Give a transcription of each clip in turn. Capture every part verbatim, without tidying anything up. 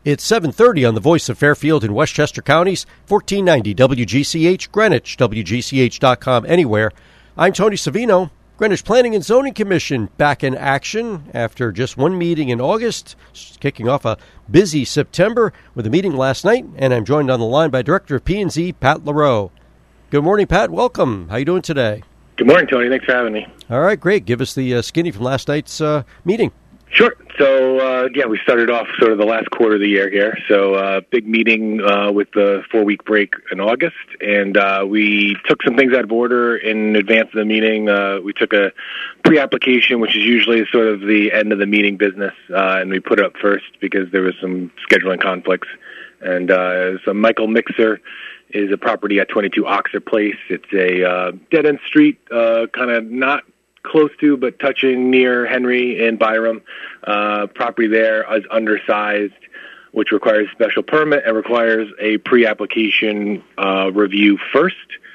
It's seven thirty on the Voice of Fairfield in Westchester Counties, fourteen ninety W G C H, Greenwich, W G C H dot com, anywhere. I'm Tony Savino. Greenwich Planning and Zoning Commission back in action after just one meeting in August, kicking off a busy September with a meeting last night, and I'm joined on the line by Director of P and Z, Pat LaRoe. Good morning, Pat. Welcome. How you doing today? Good morning, Tony. Thanks for having me. All right, great. Give us the uh, skinny from last night's uh, meeting. Sure. So, uh, yeah, we started off sort of the last quarter of the year here. So, uh, big meeting uh, with the four-week break in August, and uh, we took some things out of order in advance of the meeting. Uh, we took a pre-application, which is usually sort of the end of the meeting business, uh, and we put it up first because there was some scheduling conflicts. And uh, so Michael Mixer is a property at twenty-two Oxford Place. It's a uh, dead-end street, uh, kind of not close to, but touching near Henry and Byram. Uh, property there is undersized, which requires special permit and requires a pre-application uh, review first.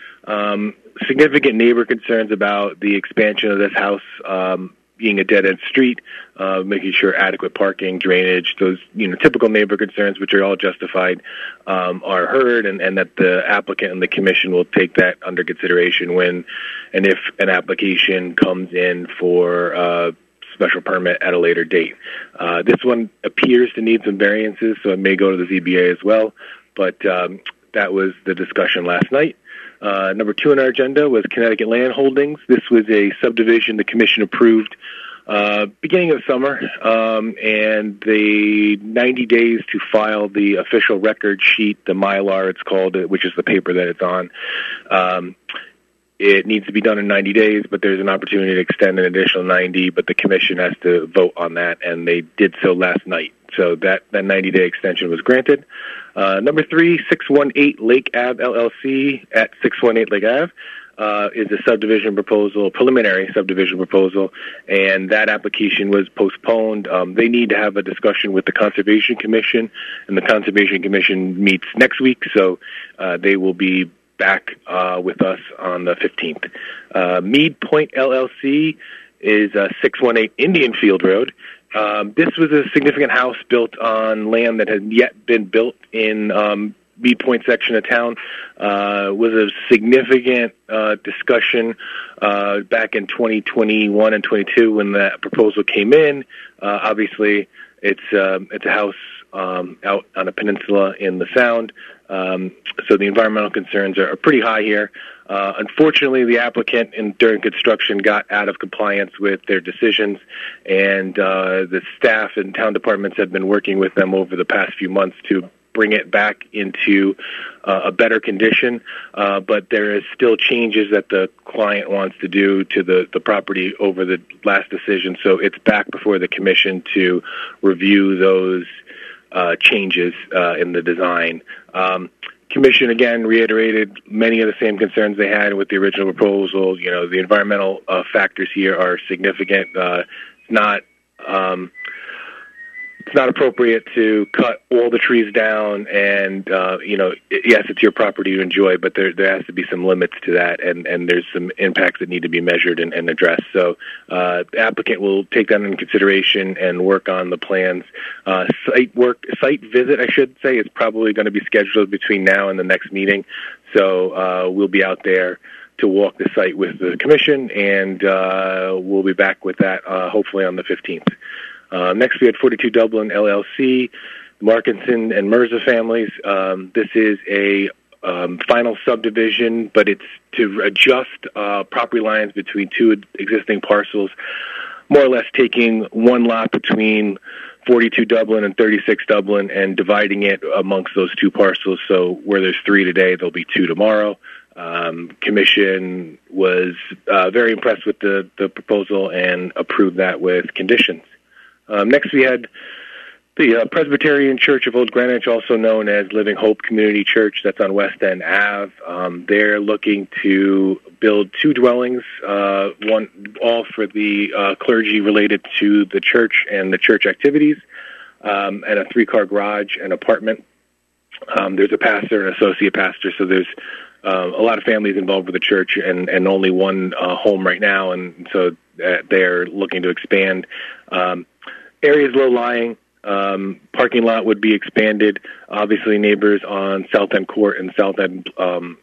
Um, significant neighbor concerns about the expansion of this house um, being a dead-end street, uh, making sure adequate parking, drainage, those you know typical neighbor concerns, which are all justified, um, are heard, and, and that the applicant and the commission will take that under consideration when and if an application comes in for uh, special permit at a later date. Uh, this one appears to need some variances, so it may go to the Z B A as well, but um, that was the discussion last night. Uh, number two on our agenda was Connecticut Land Holdings. This was a subdivision the commission approved uh, beginning of summer, um, and the ninety days to file the official record sheet, the Mylar it's called, which is the paper that it's on. Um, it needs to be done in ninety days, but there's an opportunity to extend an additional ninety, but the commission has to vote on that, and they did so last night. So that, that ninety-day extension was granted. Uh, number three, six one eight Lake Ave L L C at six one eight Lake Ave uh, is a subdivision proposal, preliminary subdivision proposal, and that application was postponed. Um, they need to have a discussion with the Conservation Commission, and the Conservation Commission meets next week, so uh, they will be back uh, with us on the fifteenth. Uh, Mead Point L L C is uh, six one eight Indian Field Road. Um, this was a significant house built on land that had yet been built in um, Mead Point section of town. Uh, was a significant uh, discussion uh, back in twenty twenty-one and twenty-two when that proposal came in. Uh, obviously, it's uh, it's a house um, out on a peninsula in the Sound, um, so the environmental concerns are, are pretty high here. Uh, unfortunately, the applicant in, during construction got out of compliance with their decisions, and uh, the staff and town departments have been working with them over the past few months to bring it back into uh, a better condition. Uh, but there is still changes that the client wants to do to the, the property over the last decision, so it's back before the commission to review those uh, changes uh, in the design. Um, Commission, again, reiterated many of the same concerns they had with the original proposal. You know, the environmental uh, factors here are significant. Uh, it's not um, it's not appropriate to cut all the trees down and, uh, you know, yes, it's your property to enjoy, but there there has to be some limits to that, and, and there's some impacts that need to be measured and, and addressed. So uh, the applicant will take that into consideration and work on the plans. Uh, site work, site visit, I should say, is probably going to be scheduled between now and the next meeting. So uh, we'll be out there to walk the site with the commission, and uh, we'll be back with that uh, hopefully on the fifteenth. Uh, next, we had forty-two Dublin L L C, Markinson and Mirza families. Um, this is a um, final subdivision, but it's to adjust uh, property lines between two existing parcels, more or less taking one lot between forty-two Dublin and thirty-six Dublin and dividing it amongst those two parcels. So where there's three today, there'll be two tomorrow. Um, commission was uh, very impressed with the, the proposal and approved that with conditions. Um, next, we had the uh, Presbyterian Church of Old Greenwich, also known as Living Hope Community Church. That's on West End Ave. Um, they're looking to build two dwellings, uh, one all for the uh, clergy related to the church and the church activities, um, and a three-car garage and apartment. Um, there's a pastor, an associate pastor, so there's uh, a lot of families involved with the church, and, and only one uh, home right now, and so uh, they're looking to expand. Um, area is low-lying. Um, parking lot would be expanded. Obviously, neighbors on South End Court and South End um,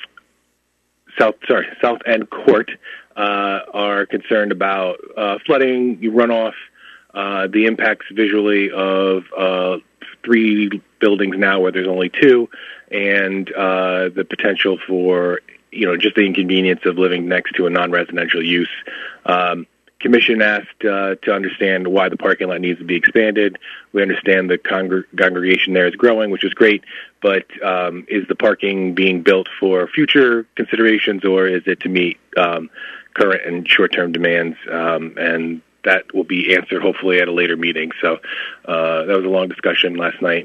South sorry South End Court uh, are concerned about uh, flooding, runoff, uh, the impacts visually of uh, three buildings now where there's only two, and uh, the potential for you know just the inconvenience of living next to a non-residential use. Um, Commission asked uh, to understand why the parking lot needs to be expanded. We understand the congr- congregation there is growing, which is great, but um, is the parking being built for future considerations, or is it to meet um, current and short-term demands? Um, and that will be answered hopefully at a later meeting. So uh, that was a long discussion last night.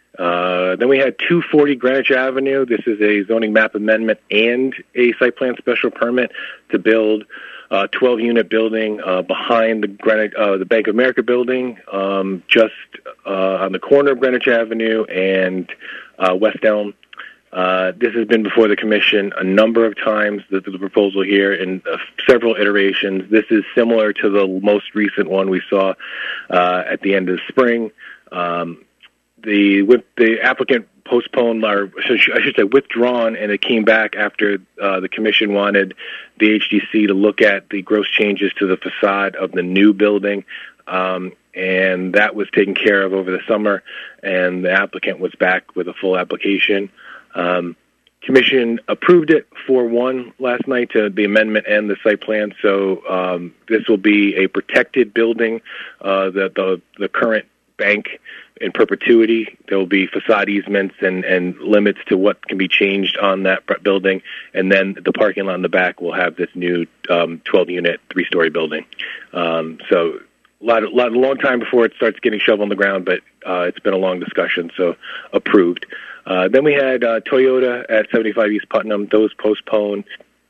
Uh, then we had two forty Greenwich Avenue. This is a zoning map amendment and a site plan special permit to build a twelve-unit building uh, behind the Greenwich, uh, the Bank of America building, um, just uh, on the corner of Greenwich Avenue and uh, West Elm. Uh, this has been before the Commission a number of times, the, the proposal here, in uh, several iterations. This is similar to the most recent one we saw uh, at the end of the spring. Um, the, with the applicant postponed, or I should say withdrawn, and it came back after uh, the Commission wanted the H D C to look at the gross changes to the facade of the new building, um, and that was taken care of over the summer, and the applicant was back with a full application. Um, Commission approved it four one last night to the amendment and the site plan, so um, this will be a protected building. Uh, the, the, the current bank in perpetuity. There will be facade easements and, and limits to what can be changed on that building, and then the parking lot in the back will have this new um, twelve-unit, three-story building. Um, so a lot, a lot, a long time before it starts getting shoveled on the ground, but uh, it's been a long discussion, so approved. Uh, then we had uh, Toyota at seventy-five East Putnam. Those postponed.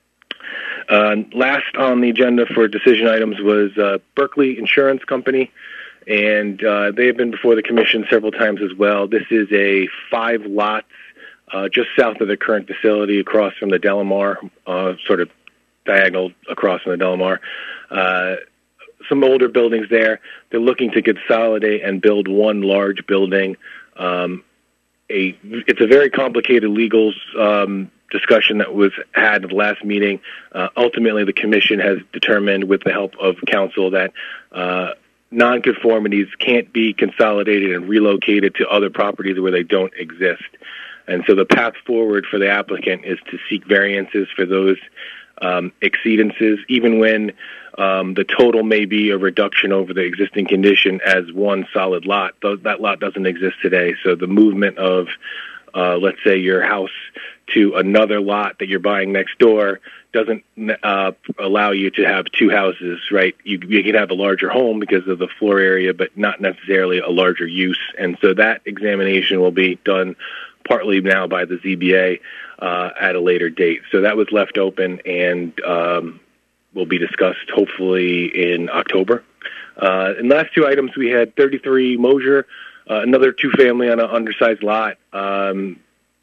Uh, last on the agenda for decision items was uh, Berkeley Insurance Company, and uh, they have been before the Commission several times as well. This is a five lots uh, just south of the current facility, across from the Delamar, uh, sort of diagonal across from the Delamar. Uh, some older buildings there. They're looking to consolidate and build one large building. Um, a it's a very complicated legal um, discussion that was had at the last meeting. Uh, ultimately, the Commission has determined, with the help of counsel, that uh, nonconformities can't be consolidated and relocated to other properties where they don't exist. And so the path forward for the applicant is to seek variances for those um, exceedances, even when um, the total may be a reduction over the existing condition as one solid lot. Th- that lot doesn't exist today. So the movement of, uh, let's say, your house to another lot that you're buying next door doesn't uh, allow you to have two houses, right? You, you can have a larger home because of the floor area, but not necessarily a larger use. And so that examination will be done partly now by the Z B A uh, at a later date. So that was left open and um, will be discussed hopefully in October. Uh, and the last two items, we had thirty-three Mosier, uh, another two-family on an undersized lot. Um,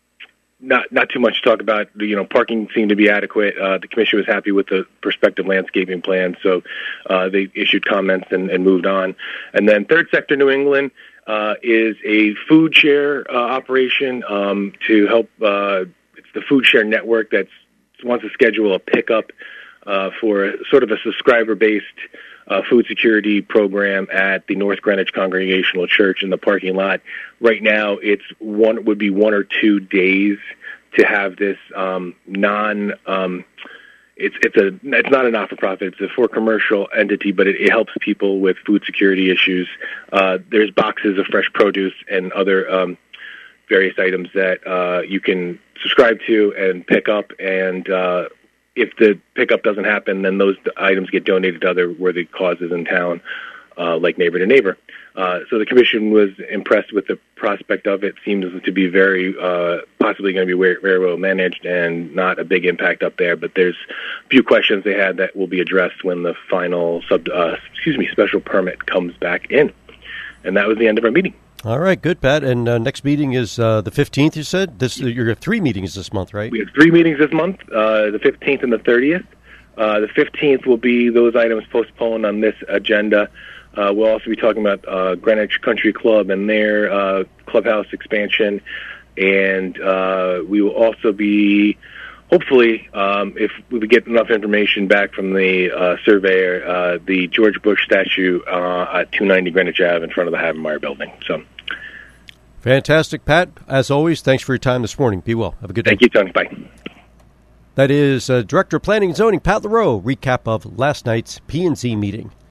Not not too much to talk about. You know, parking seemed to be adequate. Uh, the Commission was happy with the prospective landscaping plan, so uh, they issued comments and, and moved on. And then Third Sector New England uh, is a food share uh, operation um, to help. Uh, it's the food share network that wants to schedule a pickup uh, for sort of a subscriber-based Uh, food security program at the North Greenwich Congregational Church in the parking lot. Right now, it's one would be one or two days to have this um, non. Um, it's it's a it's not a not-for-profit. It's a for commercial entity, but it, it helps people with food security issues. Uh, there's boxes of fresh produce and other um, various items that uh, you can subscribe to and pick up, and uh, if the pickup doesn't happen, then those items get donated to other worthy causes in town, uh, like Neighbor to Neighbor. Uh, so the Commission was impressed with the prospect of it. Seems to be very, uh, possibly going to be very, very well managed and not a big impact up there. But there's a few questions they had that will be addressed when the final sub, uh, excuse me, special permit comes back in. And that was the end of our meeting. All right, good, Pat. And uh, next meeting is uh, the fifteenth, you said? This, you have three meetings this month, right? We have three meetings this month, uh, the fifteenth and the thirtieth. Uh, the fifteenth will be those items postponed on this agenda. Uh, we'll also be talking about uh, Greenwich Country Club and their uh, clubhouse expansion. And uh, we will also be, hopefully, um, if we get enough information back from the uh, surveyor, uh, the George Bush statue uh, at two ninety Greenwich Avenue in front of the Havemeyer building. So, fantastic, Pat. As always, thanks for your time this morning. Be well. Have a good day. Thank you, Tony. Bye. That is uh, Director of Planning and Zoning, Pat LaRoe, recap of last night's P and Z meeting.